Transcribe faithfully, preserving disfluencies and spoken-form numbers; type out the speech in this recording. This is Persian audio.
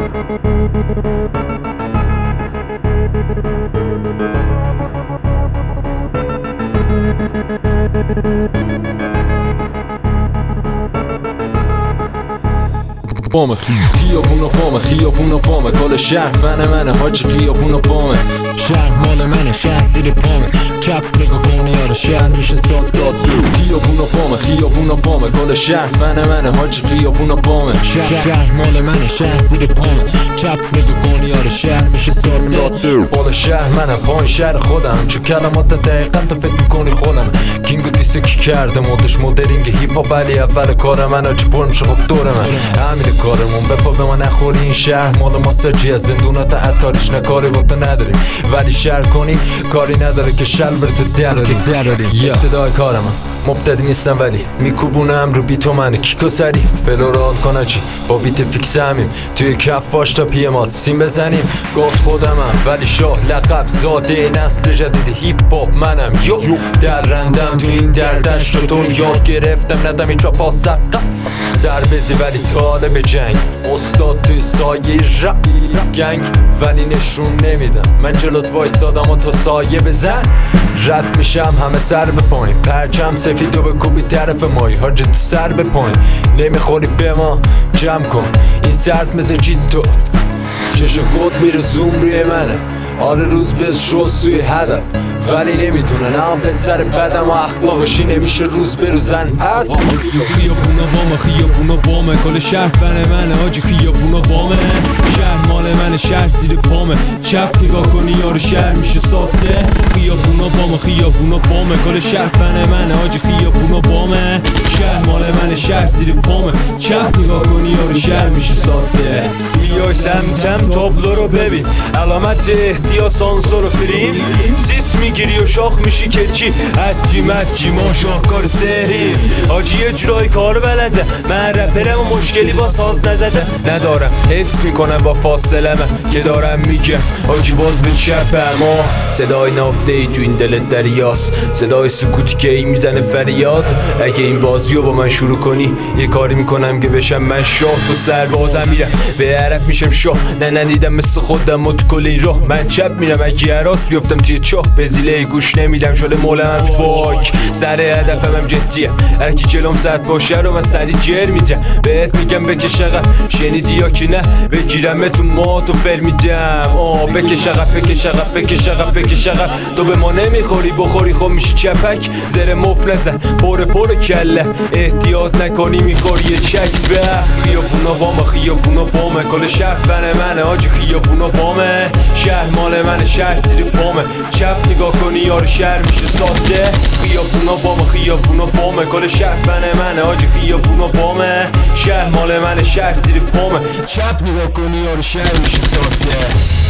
بامه خیابون و بامه خیابون و بامه کل شهر فن منه حاج خیابون و بامه شهر مال منه شهر زیر پامه چپ نگاه کنه یارو شهر میشه ساد داد خیابون و بامه خیابون و بامه کل شهر فن منه حاج خیابون و بامه شهر شهر مال منه شهر زیر پامه چپ نگاه کنه یارو شهر میشه ساد داد بالا شهر منه پایین شهر خودم چه کلمات دقیقا تا فکر میکنی خودم کینگو دیسه کی کرده مدش مدرینگ هیپ هاپ ولی اول کار من آجی پر میشه خب دور من همین کارمون بپا به ما نخوری این شهر مال ما سرجی از زندونات عطاریش نکاری با تو نداریم ولی شهر کنی کاری نداره که شل بره تو دراری دراری ابتدای کارم مبتدی نیستم ولی میکوبونم رو بیتو منه کیکو سری فلورال کنه چی با بیت فیکس همیم توی کفاش تا پیمات سیم بزنیم گفت خودمم ولی شاه لقب زاده نسل جدید هیپ هاپ منم یو در رندم تو این دردش رو تو یاد گرفتم ندم این رپا سقا سر بزی ولی طالب جنگ استاد توی سایه رپ گنگ ولی نشون نمیدم من جلوت وایسادم و تو سایه بزن رد میشم همه سر به پایین پرچم سفید و بکوبی طرف مایی حاج تو سر به پایین نمیخوری به ما جمع کن این سرد مثل جید تو چشو گود میره زوم روی منه آره روز بز شو سوی هدف ولی نمیتونه نه هم پسر بدم و اخلاقشی نمیشه روز بروزن پس خیابونا بامه خیابونا بامه کل شهر فن منه حاجی خیابونا بامه شهر مال منه شهر زیر پامه چپ نگاه کنی یارو شهر میشه ساده خیابونا بامه خیابونا بامه کل شهر فن منه حاجی خیابونا بامه شهر مال منه شهر زیر پامه چپ نگاه کنی یارو شهر میشه ساده بیای سمتم تابلو رو ببین علامت احتیاج سانسور و فریم سیس میگیری و شاخ میشی که چی حجی مجی ما شاهکار سهری آجی یه جورای کار بلده من رپرم و مشکلی با ساز نزده ندارم حفظ میکنم با فاصله من که دارم میگم آجی باز به چپم صدای نافته ای تو این دلت دریاست صدای سکوتی که ای میزنه فریاد اگه این بازی رو با من شروع کنی یه کاری میکنم که بشم من شاه تو سربازم میرم به عرب میشم شاه نه ندیدم مثل خودم و تو کل این راه من چپ میرم اگه عراس بیفتم توی چاه به زیله گوش نمیدم شده مولم تو فاک سر هدفم هم جدیه هرکی جلوم زد باشه رو من سری جر میدم بهت میگم بکش عقب شنیدی یا که نه بگیرم تو مات و فر میدم آه بکش عقب بکش عقب بکش عقب بکش عقب تو به ما نمیخوری بخوری خب میشی چپک زر مفل نزن پر پر کله احتیاط نکنی میخوری یه چک به خیابونا بامه خیابونا بامه کل شهر فن منه حاجی خیابونا بامه شهر مال منه شهر زیر پامه چپ نگاه کنی یارو شهر میشه ساده خیابونا بامه خیابونا بامه کل شهر فن منه حاجی خیابونا بامه شهر مال منه شهر زیر پامه چپ نگاه کنی یارو شهر میشه ساده